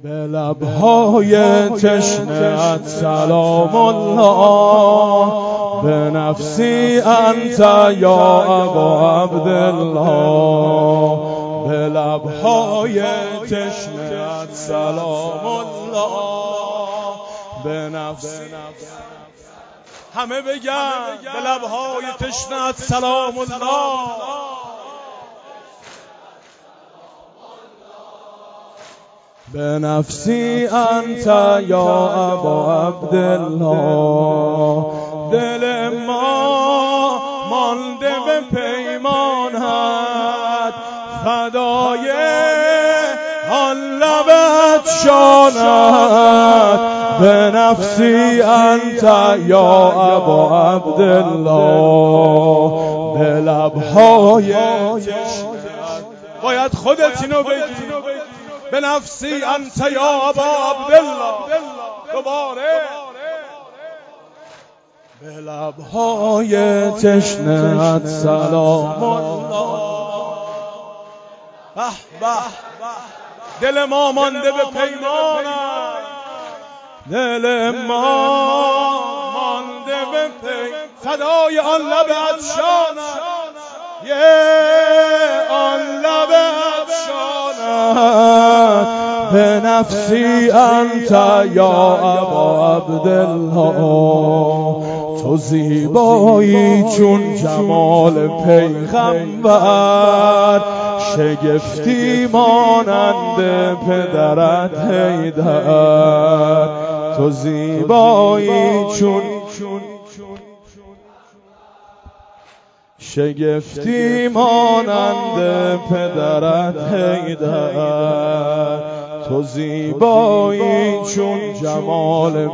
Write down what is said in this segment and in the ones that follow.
به لبهای تشنه‌ات سلام الله، به نفسی انت یا ابا عبدالله. به لبهای تشنه‌ات سلام الله، به نفسی. همه بگن به لبهای تشنه‌ات سلام الله، به نفسی انت یا ابا عبدالله. دل ما مانده به پیمانت، فدای آن لبت شانت، به نفسی انت یا ابا عبدالله. به لبهای تشنه‌ات باید خودت اینو بگی، به نفسی انت یا ابا عبدالله. دوباره به لبهای تشنه‌ات سلام الله. به به دل ما مانده به پیمانت، دل ما مانده به فدای آن لبت شانت، آن لبت شانت، به نفسی انت یا ابا عبدالله. تو زیبایی چون جمال پیغمبر، شگفتی مانند پدرت حیدر. تو زیبایی چون شگفتی مانند پدرت حیدر. تو زیبایی چون جمال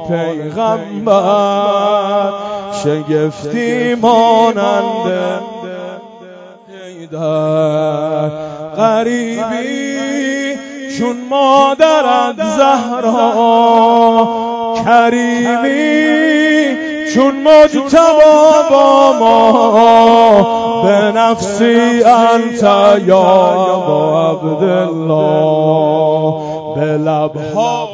پیغمبر، شگفتی مانند حیدر. غریبی چون مادرت زهرا، کریمی چون مجتبی با ما، به نفسی انت یا ابا عبدالله. به لبها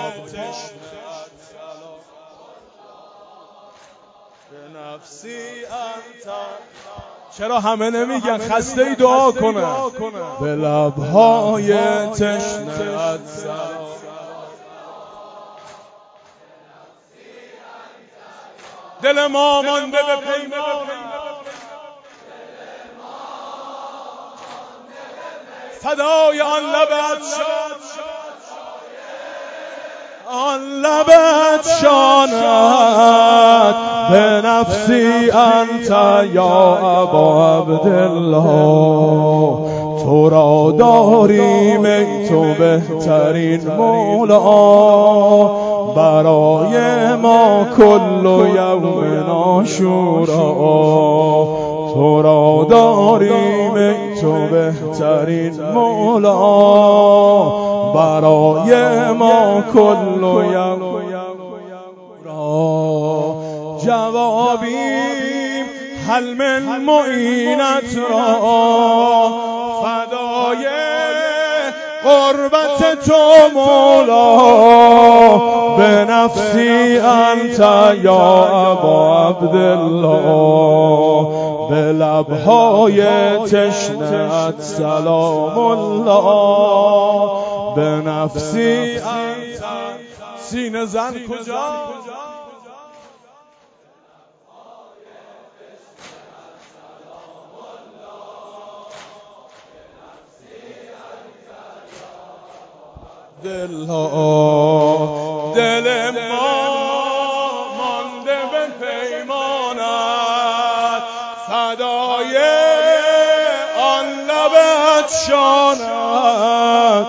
به نفسی انت. چرا همه نمیگن؟ خسته ای دعا کنه. به لبهای تشنه‌ات دل ما مانده به پیمان، فدای آن لبت شانت، آن لبت شانت، به نفسی انت یا ابا عبدالله. تو را داریم ای تو بهترین مولا، برای ما کل یوم عاشورا. تو را داریم ای تو بهترین مولا، برای ما کل یوم عاشورا. جوابیم حل من معینت را، فدای قربت تو مولا، به نفسی انت یا ابا عبدالله. به لبهای تشنه‌ات سلام الله، به نفسی انت. سینه زن کجا؟ دل ما مانده به پیمانت، فدای آن لبت شانت،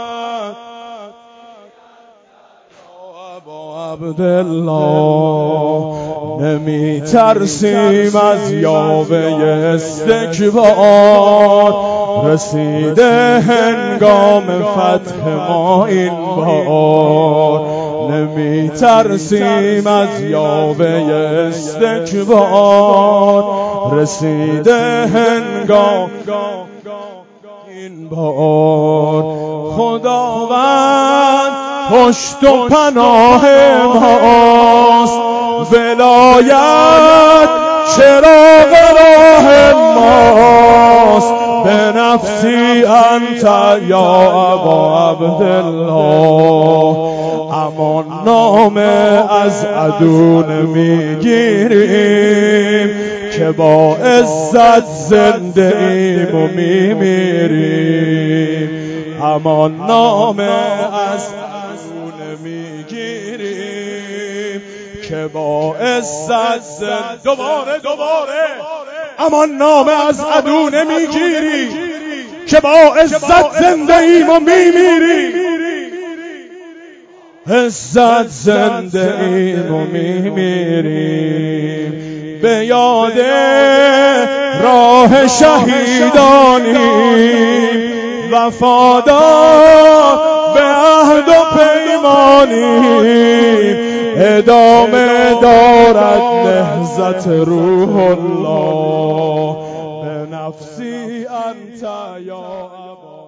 ابا عبدالله. نمی ترسیم از یاوه استکبار، رسیده هنگام فتح ما این بار. نمی ترسیم از یاوه استکبار، رسیده هنگام این بار. خداوند پشت و پناه ماست، ولایت چراغ راه ماست، به نفسی انت یا ابا عبدالله. امان نامه از عدو نمیگیریم که با عزت زنده ایم و میمیریم. امان نامه از عدو نمیگیریم که با عزت زنده. دوباره امان نامه از عدو نمیگیریم که با عزت زنده ایم و میمیریم. عزت زنده ایم و میمیریم. به یاد راه شهیدانیم، وفادار به عهد و پیمانیم. ادامه دارد نهضت روح الله، به نفسی انت یا ابا